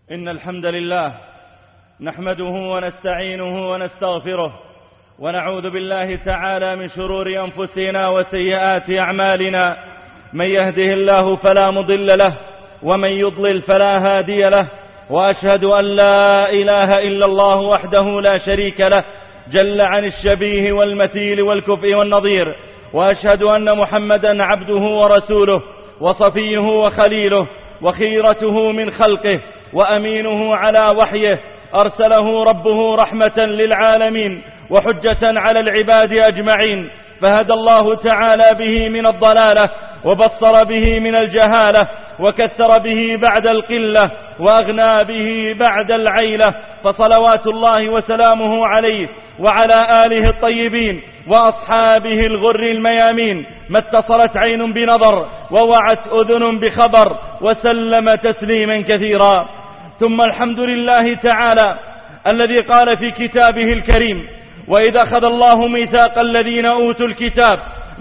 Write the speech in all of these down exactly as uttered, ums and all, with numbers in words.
إن الحمد لله نحمده ونستعينه ونستغفره ونعوذ بالله تعالى من شرور أنفسنا وسيئات أعمالنا. من يهده الله فلا مضل له ومن يضلل فلا هادي له، وأشهد أن لا إله إلا الله وحده لا شريك له جل عن الشبيه والمثيل والكفء والنظير، وأشهد أن محمدا عبده ورسوله وصفيه وخليله وخيرته من خلقه وأمينه على وحيه، أرسله ربه رحمة للعالمين وحجة على العباد أجمعين، فهدى الله تعالى به من الضلالة وبصر به من الجهالة وكثر به بعد القلة وأغنى به بعد العيلة، فصلوات الله وسلامه عليه وعلى آله الطيبين وأصحابه الغر الميامين، ما اتصلت عين بنظر ووعت أذن بخبر، وسلم تسليما كثيرا. ثم الحمد لله تعالى الذي قال في كتابه الكريم: وإذا أخذ الله ميثاق الذين أوتوا الكتاب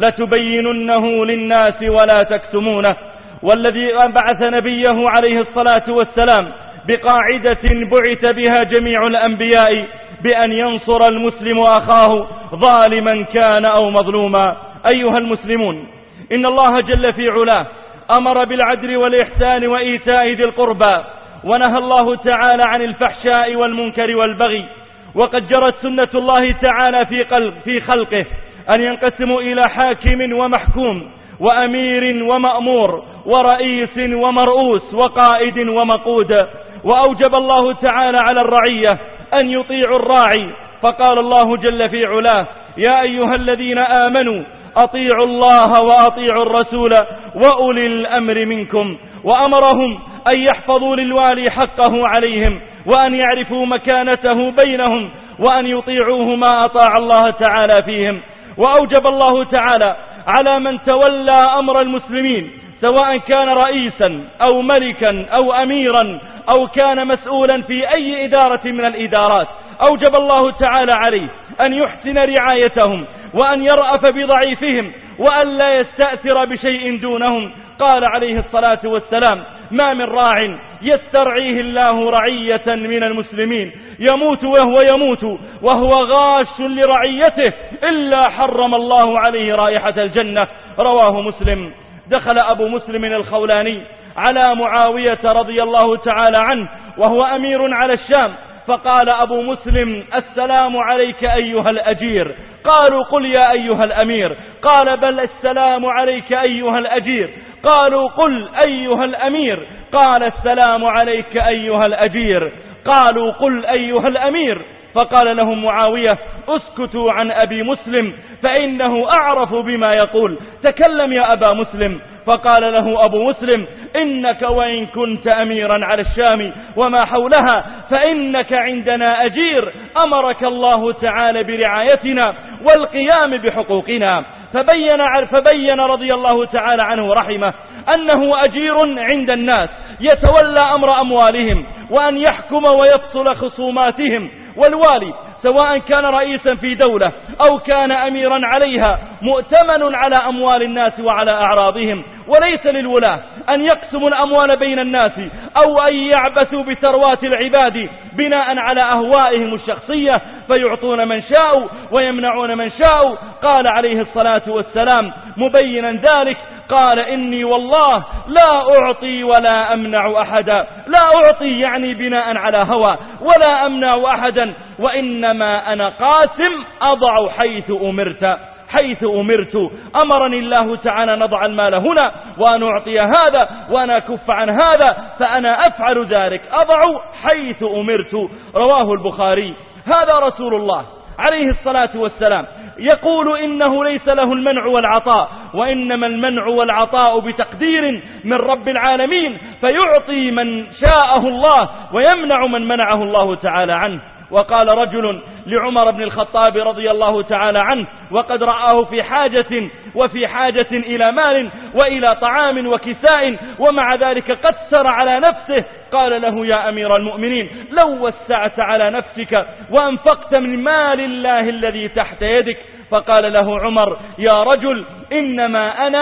لتبيننه للناس ولا تكتمونه، والذي بعث نبيه عليه الصلاة والسلام بقاعدة بعث بها جميع الأنبياء بأن ينصر المسلم أخاه ظالما كان أو مظلوما. أيها المسلمون، إن الله جل في علاه أمر بالعدل والإحسان وإيتاء ذي القربى، ونهى الله تعالى عن الفحشاء والمنكر والبغي. وقد جرت سنة الله تعالى في, قلب في خلقه أن ينقسموا إلى حاكم ومحكوم وأمير ومأمور ورئيس ومرؤوس وقائد ومقود. وأوجب الله تعالى على الرعية أن يطيعوا الراعي، فقال الله جل في علاه: يا أيها الذين آمنوا أطيعوا الله وأطيعوا الرسول وأولي الأمر منكم. وأمرهم أن يحفظوا للوالي حقه عليهم، وأن يعرفوا مكانته بينهم، وأن يطيعوه ما أطاع الله تعالى فيهم. وأوجب الله تعالى على من تولى أمر المسلمين، سواء كان رئيسا أو ملكا أو أميرا أو كان مسؤولا في أي إدارة من الإدارات، أوجب الله تعالى عليه أن يحسن رعايتهم، وأن يرأف بضعيفهم، وأن لا يستأثر بشيء دونهم. قال عليه الصلاة والسلام: ما من راع يسترعيه الله رعية من المسلمين يموت وهو يموت وهو غاش لرعيته إلا حرم الله عليه رائحة الجنة. رواه مسلم. دخل أبو مسلم الخولاني على معاوية رضي الله تعالى عنه وهو أمير على الشام، فقال أبو مسلم: السلام عليك أيها الأجير. قالوا: قل يا أيها الأمير. قال: بل السلام عليك أيها الأجير. قالوا: قل أيها الأمير. قال: السلام عليك أيها الأجير. قالوا: قل أيها الأمير. فقال لهم معاوية: اسكتوا عن أبي مسلم فإنه أعرف بما يقول، تكلم يا أبا مسلم. فقال له أبو مسلم: إنك وإن كنت أميرا على الشام وما حولها فإنك عندنا أجير، أمرك الله تعالى برعايتنا والقيام بحقوقنا. فبين, فبين رضي الله تعالى عنه ورحمه أنه أجير عند الناس يتولى أمر أموالهم، وأن يحكم ويفصل خصوماتهم. والوالي سواء كان رئيسا في دولة أو كان أميرا عليها مؤتمن على أموال الناس وعلى أعراضهم، وليس للولاة أن يقسموا الأموال بين الناس أو أن يعبثوا بثروات العباد بناء على أهوائهم الشخصية فيعطون من شاءوا ويمنعون من شاءوا. قال عليه الصلاة والسلام مبينا ذلك: قال: إني والله لا أعطي ولا أمنع أحدا. لا أعطي يعني بناء على هوى، ولا أمنع أحدا، وإنما أنا قاسم أضع حيث أمرت. حيث أمرت أمرني الله تعالى نضع المال هنا وأن أعطي هذا وأنا أكف عن هذا، فأنا أفعل ذلك، أضع حيث أمرت. رواه البخاري. هذا رسول الله عليه الصلاة والسلام يقول إنه ليس له المنع والعطاء، وإنما المنع والعطاء بتقدير من رب العالمين، فيعطي من شاءه الله ويمنع من منعه الله تعالى عنه. وقال رجل لعمر بن الخطاب رضي الله تعالى عنه وقد رآه في حاجة وفي حاجة إلى مال وإلى طعام وكساء، ومع ذلك قسر على نفسه، قال له: يا أمير المؤمنين، لو وسعت على نفسك وأنفقت من مال الله الذي تحت يدك. فقال له عمر: يا رجل، إنما أنا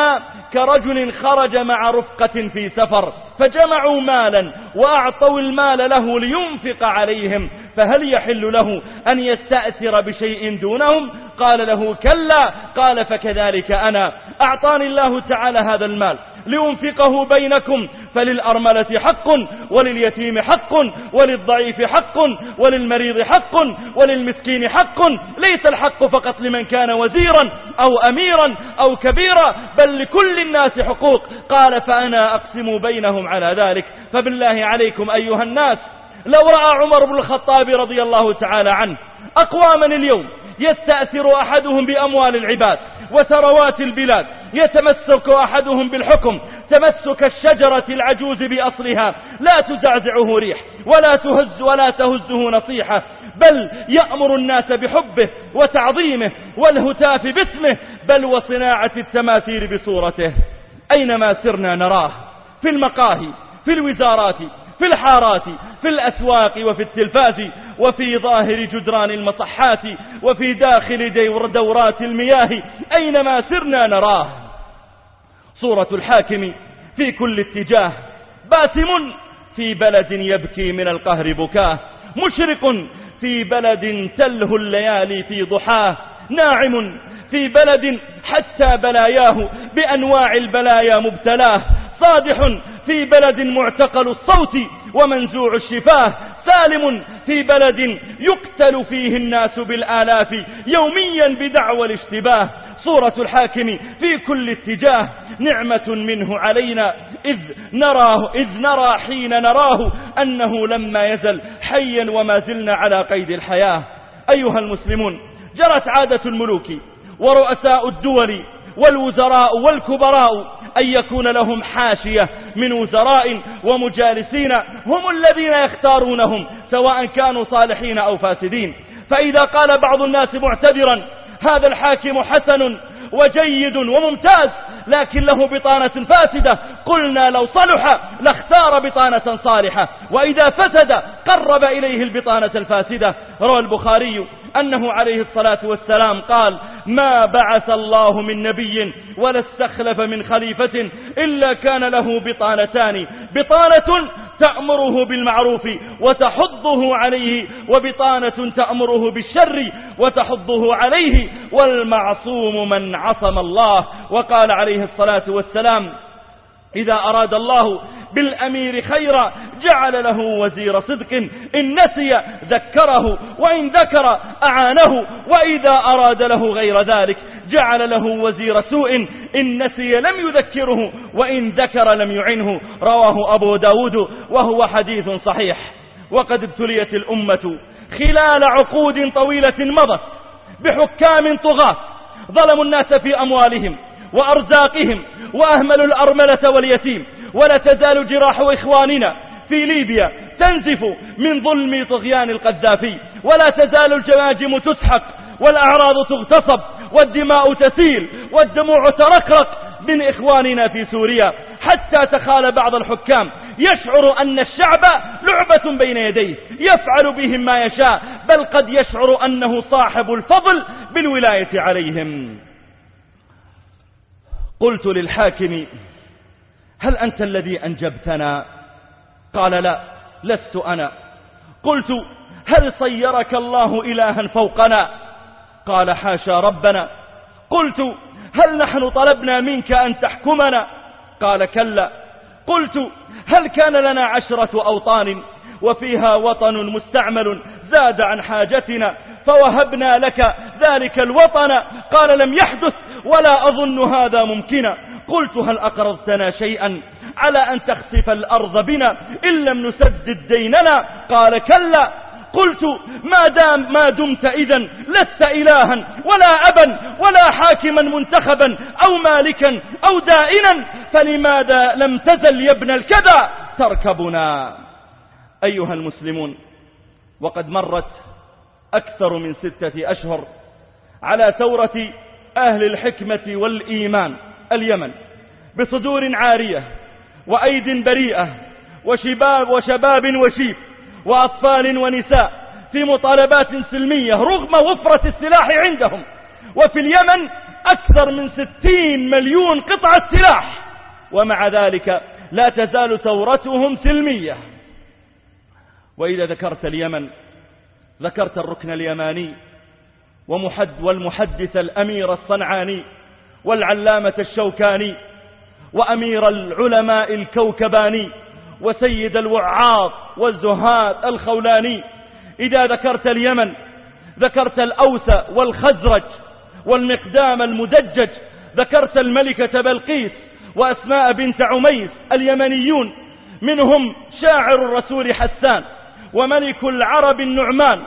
كرجل خرج مع رفقة في سفر فجمعوا مالا وأعطوا المال له لينفق عليهم، فهل يحل له أن يستأثر بشيء دونهم؟ قال له كلا. قال فكذلك أنا، أعطاني الله تعالى هذا المال لينفقه بينكم، فللأرملة حق ولليتيم حق وللضعيف حق وللمريض حق وللمسكين حق، ليس الحق فقط لمن كان وزيرا أو أميرا أو كبيرا، بل لكل الناس حقوق. قال فأنا أقسم بينهم على ذلك. فبالله عليكم أيها الناس، لو رأى عمر بن الخطاب رضي الله تعالى عنه أقواما اليوم يستأثر أحدهم بأموال العباد وثروات البلاد، يتمسك أحدهم بالحكم تمسك الشجرة العجوز بأصلها، لا تزعزعه ريح ولا تهز ولا تهزه نصيحة، بل يأمر الناس بحبه وتعظيمه والهتاف باسمه، بل وصناعة التماثيل بصورته. أينما سرنا نراه، في المقاهي، في الوزارات، في الحارات، في الأسواق، وفي التلفاز، وفي ظاهر جدران المصحات، وفي داخل دورات المياه، أينما سرنا نراه. صورة الحاكم في كل اتجاه، باسم في بلد يبكي من القهر بكاه، مشرق في بلد تله الليالي في ضحاه، ناعم في بلد حتى بلاياه بأنواع البلايا مبتلاه، صادح في بلد معتقل الصوت ومنزوع الشفاه، سالم في بلد يقتل فيه الناس بالآلاف يوميا بدعوى الاشتباه. صورة الحاكم في كل اتجاه، نعمة منه علينا إذ نراه إذ نرى حين نراه أنه لما يزل حيا وما زلنا على قيد الحياة. أيها المسلمون، جرت عادة الملوك ورؤساء الدول والوزراء والكبراء أن يكون لهم حاشية من وزراء ومجالسين هم الذين يختارونهم، سواء كانوا صالحين أو فاسدين. فإذا قال بعض الناس معتذرا هذا الحاكم حسن وجيد وممتاز لكن له بطانة فاسدة، قلنا لو صلح لاختار بطانة صالحة، وإذا فسد قرب إليه البطانة الفاسدة. روى البخاري أنه عليه الصلاة والسلام قال: ما بعث الله من نبي ولا استخلف من خليفة إلا كان له بطانتان، بطانة تأمره بالمعروف وتحضه عليه، وبطانة تأمره بالشر وتحضه عليه، والمعصوم من عصم الله. وقال عليه الصلاة والسلام: إذا أراد الله بالأمير خيرا جعل له وزير صدق، إن نسي ذكره وإن ذكر أعانه، وإذا أراد له غير ذلك جعل له وزير سوء، إن نسي لم يذكره وإن ذكر لم يعنه. رواه أبو داود وهو حديث صحيح. وقد ابتليت الأمة خلال عقود طويلة مضت بحكام طغاة ظلموا الناس في أموالهم وأرزاقهم وأهملوا الأرملة واليتيم. ولا تزال جراح إخواننا في ليبيا تنزف من ظلم طغيان القذافي، ولا تزال الجماجم تسحق والأعراض تغتصب والدماء تسيل والدموع ترقرق من إخواننا في سوريا، حتى تخال بعض الحكام يشعر أن الشعب لعبة بين يديه يفعل بهم ما يشاء، بل قد يشعر أنه صاحب الفضل بالولاية عليهم. قلت للحاكم: هل أنت الذي أنجبتنا؟ قال: لا، لست أنا. قلت: هل صيرك الله إلها فوقنا؟ قال: حاشا ربنا. قلت: هل نحن طلبنا منك أن تحكمنا؟ قال: كلا. قلت: هل كان لنا عشرة أوطان وفيها وطن مستعمل زاد عن حاجتنا فوهبنا لك ذلك الوطن؟ قال: لم يحدث ولا أظن هذا ممكنا. قلت: هل أقرضتنا شيئا على أن تخسف الأرض بنا إن لم نسدد ديننا؟ قال: كلا. قلت: ما دام ما دمت إذن لست إلها ولا أبا ولا حاكما منتخبا أو مالكا أو دائنا، فلماذا لم تزل يا ابن الكذا تركبنا؟ أيها المسلمون، وقد مرت أكثر من ستة أشهر على ثورة أهل الحكمة والإيمان اليمن بصدور عارية وأيد بريئة وشباب وشباب وشيب وأطفال ونساء في مطالبات سلمية رغم وفرة السلاح عندهم. وفي اليمن أكثر من ستين مليون قطعة سلاح، ومع ذلك لا تزال ثورتهم سلمية. وإذا ذكرت اليمن ذكرت الركن اليماني ومحد والمحدث الأمير الصنعاني والعلامة الشوكاني وأمير العلماء الكوكباني وسيد الوعاظ والزهاد الخولاني. إذا ذكرت اليمن ذكرت الأوس والخزرج والمقدام المدجج، ذكرت الملكة بلقيس وأسماء بنت عميس. اليمنيون منهم شاعر الرسول حسان وملك العرب النعمان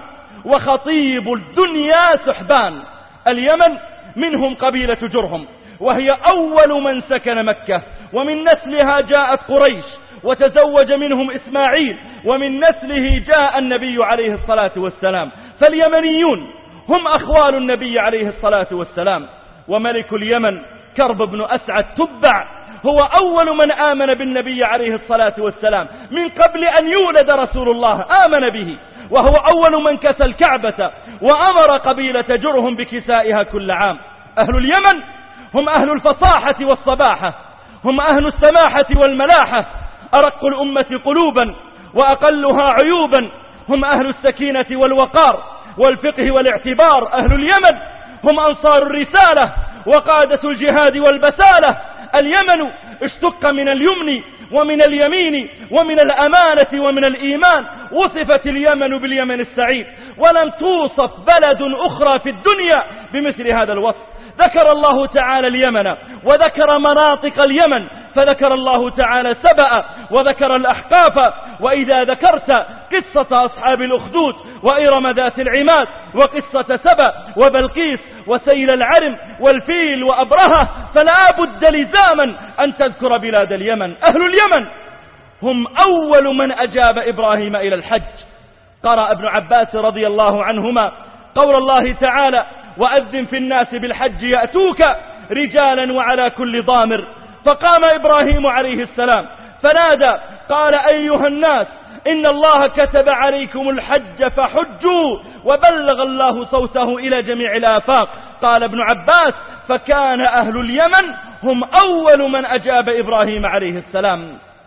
وخطيب الدنيا سحبان. اليمن منهم قبيلة جرهم، وهي أول من سكن مكة، ومن نسلها جاءت قريش وتزوج منهم إسماعيل، ومن نسله جاء النبي عليه الصلاة والسلام. فاليمنيون هم أخوال النبي عليه الصلاة والسلام. وملك اليمن كرب بن أسعد تبع هو أول من آمن بالنبي عليه الصلاة والسلام من قبل أن يولد رسول الله، آمن به، وهو أول من كسى الكعبة وأمر قبيلة جرهم بكسائها كل عام. أهل اليمن هم أهل الفصاحة والصباحة، هم أهل السماحة والملاحة، أرق الأمة قلوبا وأقلها عيوبا، هم أهل السكينة والوقار والفقه والاعتبار. أهل اليمن هم أنصار الرسالة وقادة الجهاد والبسالة. اليمن اشتق من اليمن ومن اليمين ومن الأمانة ومن الإيمان. وصفت اليمن باليمن السعيد، ولم توصف بلد أخرى في الدنيا بمثل هذا الوصف. ذكر الله تعالى اليمن وذكر مناطق اليمن، فذكر الله تعالى سبأ وذكر الأحقاف. وإذا ذكرت قصة أصحاب الأخدود وإرم ذات العماد وقصة سبأ وبلقيس وسيل العرم والفيل وأبرهة، فلا بد لزاما أن تذكر بلاد اليمن. أهل اليمن هم أول من أجاب إبراهيم إلى الحج. قرأ ابن عباس رضي الله عنهما قول الله تعالى: وأذن في الناس بالحج يأتوك رجالا وعلى كل ضامر. فقام إبراهيم عليه السلام فنادى قال: أيها الناس إن الله كتب عليكم الحج فحجوا، وبلغ الله صوته إلى جميع الآفاق. قال ابن عباس: فكان أهل اليمن هم أول من أجاب إبراهيم عليه السلام.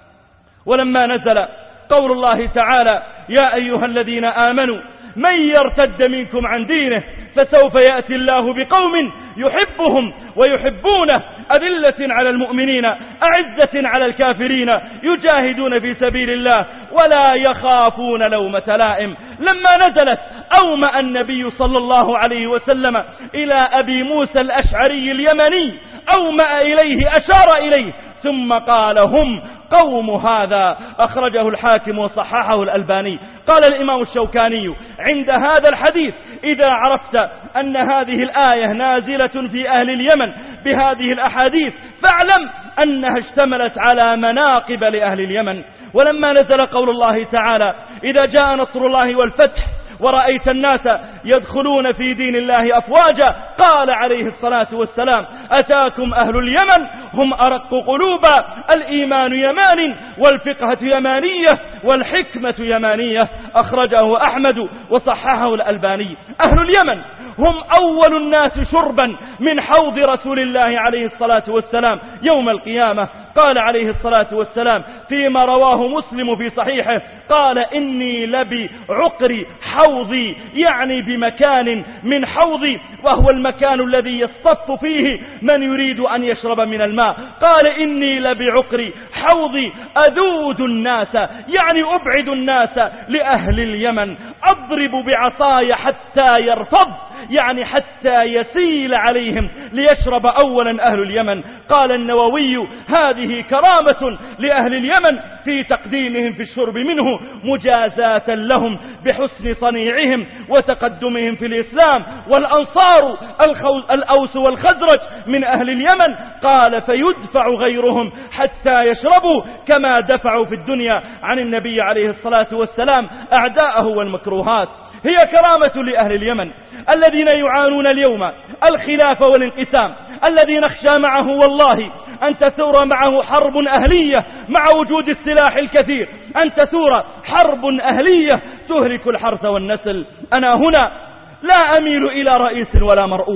ولما نزل قول الله تعالى: يا أيها الذين آمنوا من يرتد منكم عن دينه فسوف يأتي الله بقوم يحبهم ويحبونه أذلة على المؤمنين أعزة على الكافرين يجاهدون في سبيل الله ولا يخافون لومة لائم. لما نزلت أومأ النبي صلى الله عليه وسلم إلى أبي موسى الأشعري اليمني، أومأ إليه أشار إليه ثم قال: هم قوم هذا. أخرجه الحاكم وصححه الألباني. قال الإمام الشوكاني عند هذا الحديث: إذا عرفت أن هذه الآية نازلة في أهل اليمن بهذه الأحاديث فاعلم أنها اشتملت على مناقب لأهل اليمن. ولما نزل قول الله تعالى: إذا جاء نصر الله والفتح ورأيت الناس يدخلون في دين الله أفواجا، قال عليه الصلاة والسلام: أتاكم أهل اليمن هم أرق قلوبا، الإيمان يمان والفقهة يمانية والحكمة يمانية. أخرجه أحمد وصححه الألباني. أهل اليمن هم أول الناس شربا من حوض رسول الله عليه الصلاة والسلام يوم القيامة. قال عليه الصلاة والسلام فيما رواه مسلم في صحيحه: قال: إني لبعقر حوضي، يعني بمكان من حوضي، وهو المكان الذي يصطف فيه من يريد أن يشرب من الماء. قال: إني لبعقر حوضي أذود الناس، يعني أبعد الناس لأهل اليمن، أضرب بعصاي حتى يرفض، يعني حتى يسيل عليهم ليشرب أولا أهل اليمن. قال النووي: هذه كرامة لأهل اليمن في تقديمهم في الشرب منه مجازاة لهم بحسن صنيعهم وتقدمهم في الإسلام. والأنصار الأوس والخزرج من أهل اليمن، قال: فيدفع غيرهم حتى يشربوا كما دفعوا في الدنيا عن النبي عليه الصلاة والسلام أعداءه والمكروهات. هي كرامة لأهل اليمن الذين يعانون اليوم الخلاف والانقسام، الذي نخشى معه والله أن تثور معه حرب أهلية مع وجود السلاح الكثير، أن تثور حرب أهلية تهلك الحرث والنسل. أنا هنا لا أميل إلى رئيس ولا مرؤوس،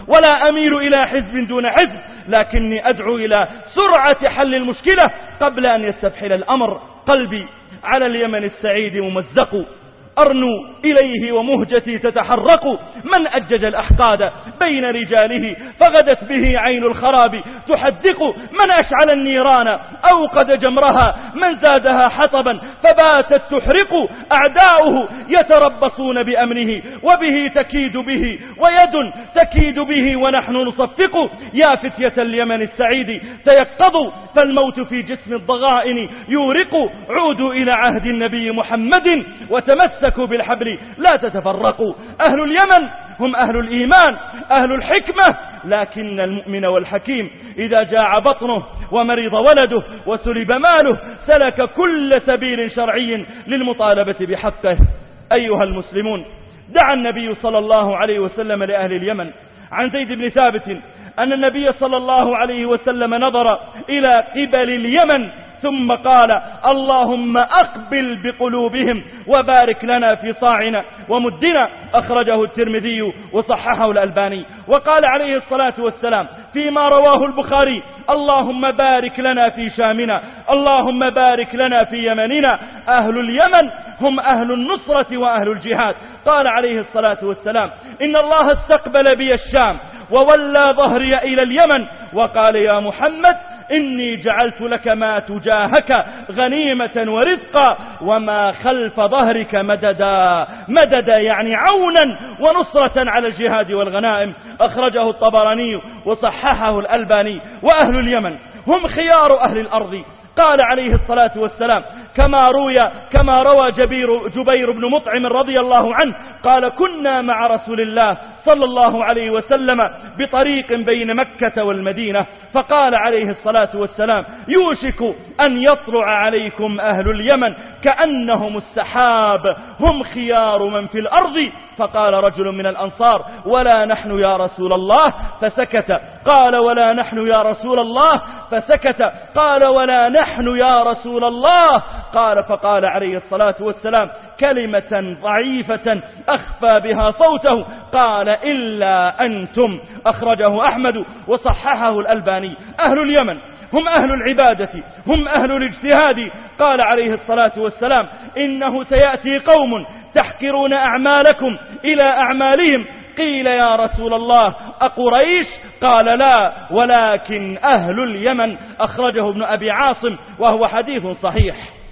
ولا أميل إلى حزب دون حزب، لكني أدعو إلى سرعة حل المشكلة قبل أن يستفحل الأمر. قلبي على اليمن السعيد ممزق، أرنو إليه ومهجتي تتحرق. من أجج الأحقاد بين رجاله فغدت به عين الخراب تحدق. من أشعل النيران أوقد جمرها، من زادها حطبا فباتت تحرق. أعداؤه يتربصون بأمنه وبه تكيد به ويد تكيد به ونحن نصفق. يا فتية اليمن السعيد تيقظوا، فالموت في جسم الضغائن يورق. عودوا إلى عهد النبي محمد وتمسكوا بالحبل لا تتفرقوا. أهل اليمن هم أهل الإيمان، أهل الحكمة، لكن المؤمن والحكيم إذا جاع بطنه ومرض ولده وسلب ماله سلك كل سبيل شرعي للمطالبة بحقه. أيها المسلمون، دعا النبي صلى الله عليه وسلم لأهل اليمن. عن زيد بن ثابت أن النبي صلى الله عليه وسلم نظر إلى قبل اليمن ثم قال: اللهم أقبل بقلوبهم وبارك لنا في صاعنا ومدنا. أخرجه الترمذي وصححه الألباني. وقال عليه الصلاة والسلام فيما رواه البخاري: اللهم بارك لنا في شامنا، اللهم بارك لنا في يمننا. أهل اليمن هم أهل النصرة وأهل الجهاد. قال عليه الصلاة والسلام: إن الله استقبل بي الشام وولى ظهري إلى اليمن، وقال: يا محمد إني جعلت لك ما تجاهك غنيمة ورزقا وما خلف ظهرك مددا. مددا يعني عونا ونصرة على الجهاد والغنائم. أخرجه الطبراني وصححه الألباني. وأهل اليمن هم خيار أهل الأرض. قال عليه الصلاة والسلام كما روي كما روى جبير جبير بن مطعم رضي الله عنه قال: كنا مع رسول الله صلى الله عليه وسلم بطريق بين مكة والمدينة، فقال عليه الصلاة والسلام: يوشك أن يطلع عليكم أهل اليمن كأنهم السحاب، هم خيار من في الأرض. فقال رجل من الأنصار: ولا نحن يا رسول الله، فسكت. قال: ولا نحن يا رسول الله، فسكت. قال: ولا نحن يا رسول الله. قال فقال عليه الصلاة والسلام كلمة ضعيفة أخفى بها صوته، قال: إلا أنتم. أخرجه أحمد وصححه الألباني. أهل اليمن هم أهل العبادة، هم أهل الاجتهاد. قال عليه الصلاة والسلام: إنه سيأتي قوم تحقرون أعمالكم إلى أعمالهم. قيل: يا رسول الله أقريش؟ قال: لا، ولكن أهل اليمن. أخرجه ابن أبي عاصم وهو حديث صحيح.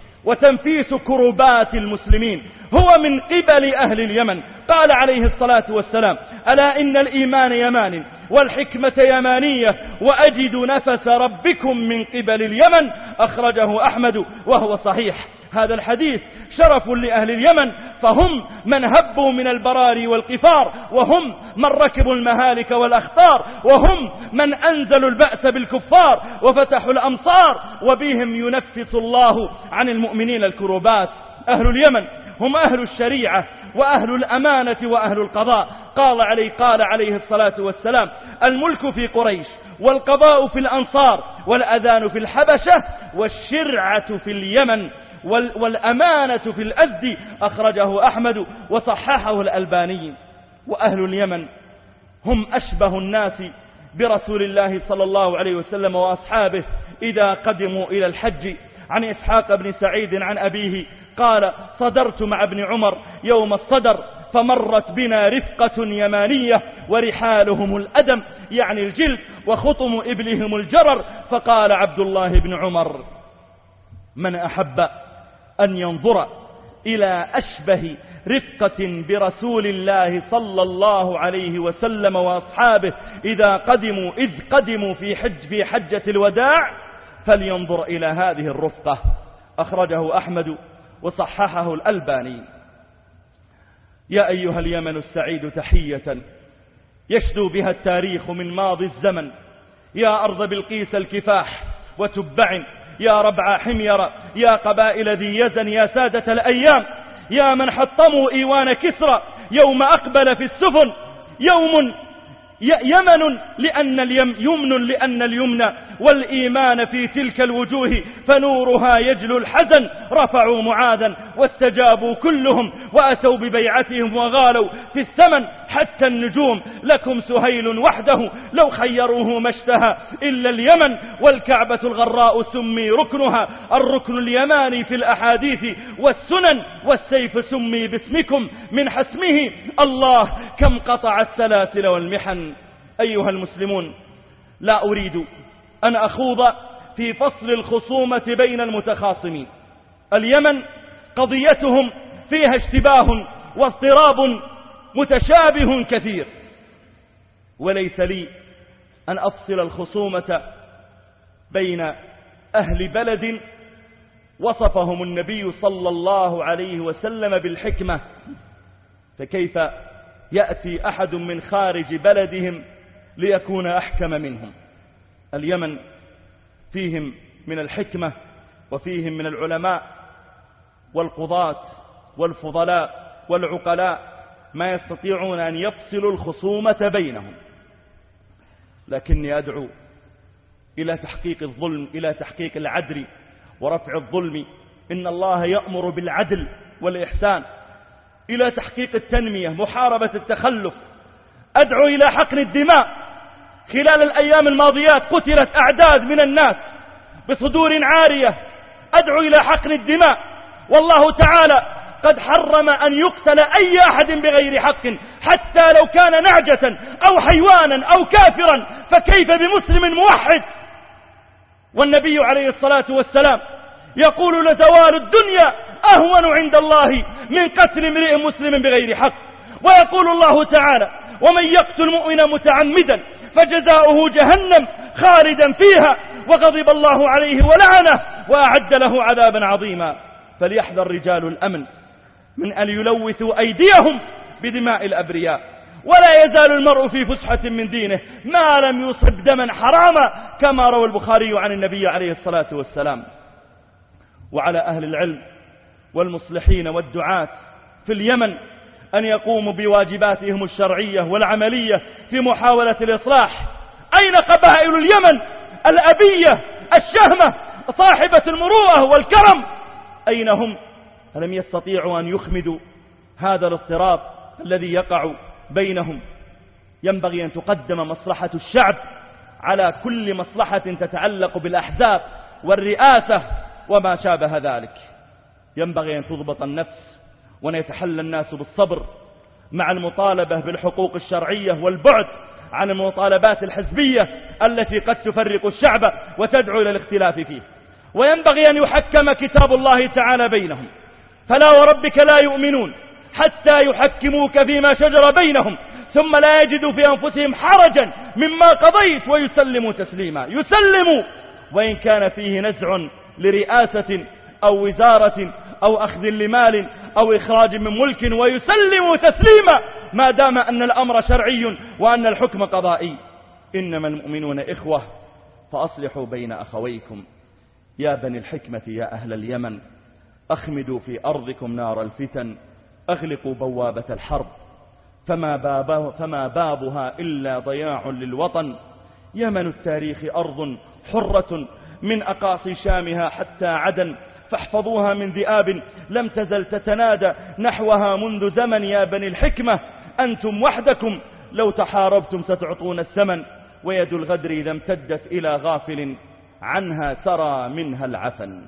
وتنفيس كربات المسلمين هو من قبل أهل اليمن. قال عليه الصلاة والسلام: ألا إن الإيمان يمان والحكمة يمانية وأجد نفس ربكم من قبل اليمن. أخرجه أحمد وهو صحيح. هذا الحديث شرف لأهل اليمن، فهم من هبوا من البراري والقفار، وهم من ركبوا المهالك والأخطار، وهم من أنزلوا البأس بالكفار وفتحوا الأمصار، وبهم ينفس الله عن المؤمنين الكروبات. أهل اليمن هم أهل الشريعة وأهل الأمانة وأهل القضاء. قال عليه, قال عليه الصلاة والسلام: الملك في قريش، والقضاء في الأنصار، والأذان في الحبشة، والشرعة في اليمن، والأمانة في الأزد. أخرجه أحمد وصححه الألباني. وأهل اليمن هم أشبه الناس برسول الله صلى الله عليه وسلم وأصحابه إذا قدموا إلى الحج. عن إسحاق بن سعيد عن أبيه قال: صدرت مع ابن عمر يوم الصدر، فمرت بنا رفقة يمانية ورحالهم الأدم يعني الجلد وخطم إبلهم الجرر، فقال عبد الله بن عمر: من أحب أن ينظر إلى أشبه رفقة برسول الله صلى الله عليه وسلم وأصحابه إذا قدموا إذ قدموا في حج في حجة الوداع فلينظر إلى هذه الرفقة. أخرجه أحمد وصححه الألباني. يا أيها اليمن السعيد تحية يشدو بها التاريخ من ماضي الزمن، يا أرض بلقيس الكفاح وتبع، يا ربع حمير، يا قبائل ذي يزن، يا سادة الأيام، يا من حطموا إيوان كسرى يوم أقبل في السفن. يوم يمن لأن اليم يمن لأن اليمن والإيمان في تلك الوجوه فنورها يجلو الحزن. رفعوا معاذا واستجابوا كلهم وأتوا ببيعتهم وغالوا في الثمن حتى النجوم. لكم سهيل وحده لو خيروه ما اشتهى إلا اليمن، والكعبة الغراء سمي ركنها الركن اليماني في الأحاديث والسنن، والسيف سمي باسمكم من حسمه. الله كم قطع السلاسل والمحن. أيها المسلمون، لا أريد أن أخوض في فصل الخصومة بين المتخاصمين. اليمن قضيتهم فيها اشتباه واضطراب متشابه كثير، وليس لي أن أفصل الخصومة بين أهل بلد وصفهم النبي صلى الله عليه وسلم بالحكمة، فكيف يأتي أحد من خارج بلدهم ليكون أحكم منهم؟ اليمن فيهم من الحكمة وفيهم من العلماء والقضاة والفضلاء والعقلاء ما يستطيعون أن يفصلوا الخصومة بينهم، لكني أدعو إلى تحقيق الظلم، إلى تحقيق العدل ورفع الظلم. إن الله يأمر بالعدل والإحسان، إلى تحقيق التنمية، محاربة التخلف. أدعو إلى حقن الدماء. خلال الأيام الماضيات قتلت أعداد من الناس بصدور عارية. أدعو إلى حقن الدماء، والله تعالى قد حرم أن يقتل أي أحد بغير حق، حتى لو كان نعجة أو حيوانا أو كافرا، فكيف بمسلم موحد؟ والنبي عليه الصلاة والسلام يقول لزوال الدنيا أهون عند الله من قتل امرئ مسلم بغير حق. ويقول الله تعالى: ومن يقتل مؤمنا متعمدا فجزاؤه جهنم خالدا فيها وغضب الله عليه ولعنه وأعد له عذابا عظيما. فليحذر رجال الأمن من أن يلوثوا أيديهم بدماء الأبرياء. ولا يزال المرء في فسحة من دينه ما لم يصب دما حراما، كما روى البخاري عن النبي عليه الصلاة والسلام. وعلى أهل العلم والمصلحين والدعاة في اليمن أن يقوموا بواجباتهم الشرعية والعملية في محاولة الإصلاح. أين قبائل اليمن الأبية الشهمة صاحبة المروءة والكرم؟ أين هم؟ ألم يستطيعوا أن يخمدوا هذا الاضطراب الذي يقع بينهم؟ ينبغي أن تقدم مصلحة الشعب على كل مصلحة تتعلق بالأحزاب والرئاسة وما شابه ذلك. ينبغي أن تضبط النفس وأن يتحلى الناس بالصبر مع المطالبة بالحقوق الشرعية والبعد عن المطالبات الحزبية التي قد تفرق الشعب وتدعو إلى الاختلاف فيه. وينبغي أن يحكم كتاب الله تعالى بينهم. فلا وربك لا يؤمنون حتى يحكموك فيما شجر بينهم ثم لا يجدوا في أنفسهم حرجا مما قضيت ويسلموا تسليما. يسلموا وإن كان فيه نزع لرئاسة أو وزارة أو أخذ لمال أو إخراج من ملك، ويسلموا تسليما ما دام أن الأمر شرعي وأن الحكم قضائي. إنما المؤمنون إخوة فأصلحوا بين أخويكم. يا بني الحكمة يا أهل اليمن، أخمدوا في أرضكم نار الفتن، أغلقوا بوابة الحرب، فما, بابه فما بابها إلا ضياع للوطن. يمن التاريخ أرض حرة من أقاصي شامها حتى عدن، فاحفظوها من ذئاب لم تزل تتنادى نحوها منذ زمن. يا بني الحكمة أنتم وحدكم لو تحاربتم ستعطون الثمن، ويد الغدر إذا امتدت إلى غافل عنها ترى منها العفن.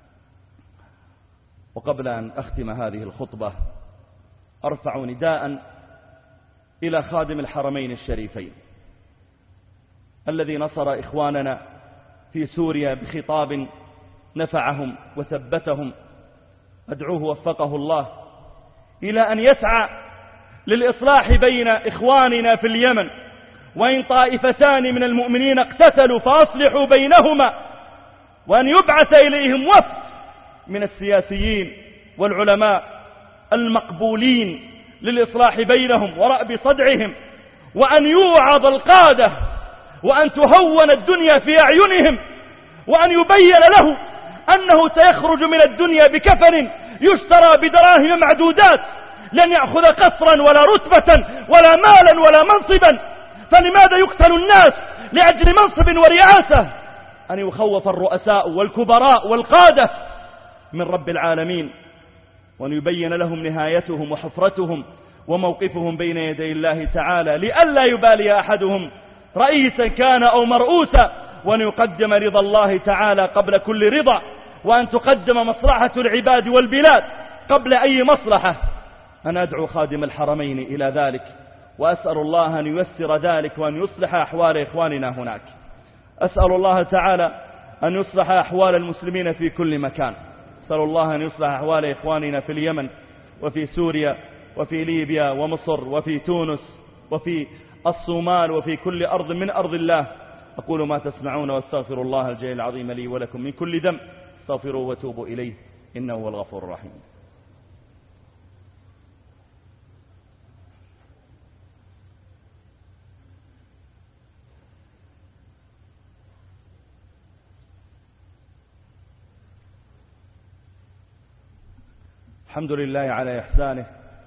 وقبل أن أختم هذه الخطبة أرفع نداء إلى خادم الحرمين الشريفين الذي نصر إخواننا في سوريا بخطاب نفعهم وثبتهم. أدعوه وفقه الله إلى أن يسعى للإصلاح بين إخواننا في اليمن، وإن طائفتان من المؤمنين اقتتلوا فأصلحوا بينهما، وأن يبعث إليهم وفد من السياسيين والعلماء المقبولين للإصلاح بينهم ورأب صدعهم، وأن يوعظ القادة، وأن تهون الدنيا في أعينهم، وأن يبين له أنه سيخرج من الدنيا بكفن يشترى بدراهم معدودات، لن يأخذ قصرا ولا رتبة ولا مالا ولا منصبا. فلماذا يقتل الناس لأجل منصب ورئاسة؟ أن يخوف الرؤساء والكبراء والقادة من رب العالمين، وأن يبين لهم نهايتهم وحفرتهم وموقفهم بين يدي الله تعالى، لئلا يبالي أحدهم رئيسا كان أو مرؤوسا، وأن يقدم رضا الله تعالى قبل كل رضا، وأن تقدم مصلحة العباد والبلاد قبل أي مصلحة. أنا أدعو خادم الحرمين إلى ذلك، وأسأل الله أن ييسر ذلك وأن يصلح أحوال إخواننا هناك. أسأل الله تعالى أن يصلح أحوال المسلمين في كل مكان. أسأل الله أن يصلح أحوال إخواننا في اليمن وفي سوريا وفي ليبيا ومصر وفي تونس وفي الصومال وفي كل أرض من أرض الله. أقول ما تسمعون واستغفر الله الجليل العظيم لي ولكم من كل ذنب، استغفروه وتوبوا إليه إنه هو الغفور الرحيم. الحمد لله على إحسانه،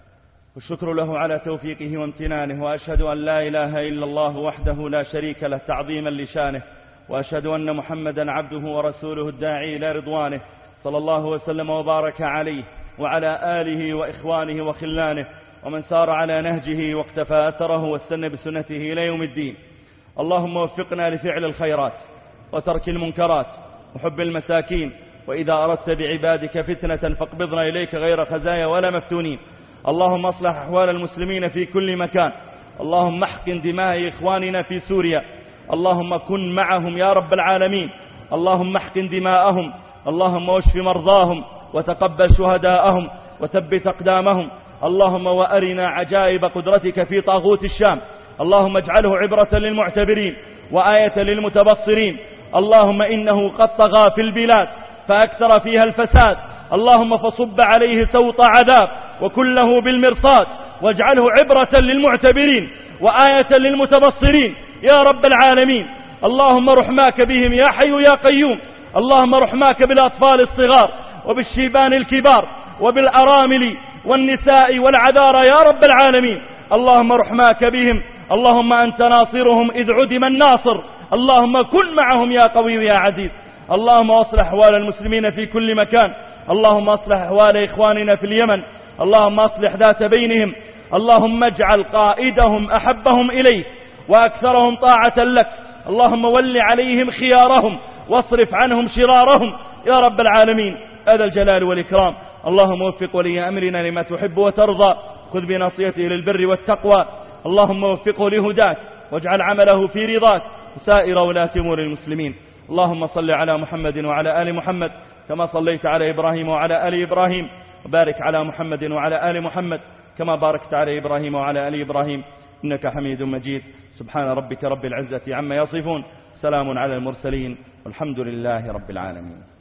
والشكر له على توفيقه وامتنانه، وأشهد أن لا إله إلا الله وحده لا شريك له تعظيما لشانه، وأشهد أن محمدا عبده ورسوله الداعي إلى رضوانه، صلى الله وسلم وبارك عليه وعلى آله وإخوانه وخلانه ومن سار على نهجه واقتفى أثره واستنى بسنته إلى يوم الدين. اللهم وفقنا لفعل الخيرات وترك المنكرات وحب المساكين، وإذا أردت بعبادك فتنة فاقبضنا إليك غير خزايا ولا مفتونين. اللهم اصلح أحوال المسلمين في كل مكان، اللهم احقن دماء إخواننا في سوريا، اللهم كن معهم يا رب العالمين، اللهم احقن دماءهم، اللهم واشف مرضاهم وتقبل شهداءهم وثبت أقدامهم. اللهم وأرنا عجائب قدرتك في طاغوت الشام، اللهم اجعله عبرة للمعتبرين وآية للمتبصرين. اللهم إنه قد طغى في البلاد فأكثر فيها الفساد، اللهم فصب عليه سوط عذاب وكله بالمرصاد، واجعله عبرة للمعتبرين وآية للمتبصرين يا رب العالمين. اللهم رحماك بهم يا حي يا قيوم، اللهم رحماك بالأطفال الصغار وبالشيبان الكبار وبالأرامل والنساء والعذارى يا رب العالمين. اللهم رحماك بهم، اللهم أنت ناصرهم إذ عدم الناصر، اللهم كن معهم يا قوي يا عزيز. اللهم أصلح أحوال المسلمين في كل مكان، اللهم أصلح أحوال إخواننا في اليمن، اللهم أصلح ذات بينهم، اللهم اجعل قائدهم أحبهم إليك وأكثرهم طاعة لك، اللهم ول عليهم خيارهم واصرف عنهم شرارهم يا رب العالمين هذا الجلال والإكرام. اللهم وفق ولي أمرنا لما تحب وترضى، خذ بناصيته للبر والتقوى، اللهم وفقه لهداك واجعل عمله في رضاك وسائر ولاة أمور المسلمين. اللهم صل على محمد وعلى آل محمد كما صليت على إبراهيم وعلى آل إبراهيم، وبارك على محمد وعلى آل محمد كما باركت على إبراهيم وعلى آل إبراهيم إنك حميد مجيد. سبحان ربك رب العزة عما يصفون، سلام على المرسلين والحمد لله رب العالمين.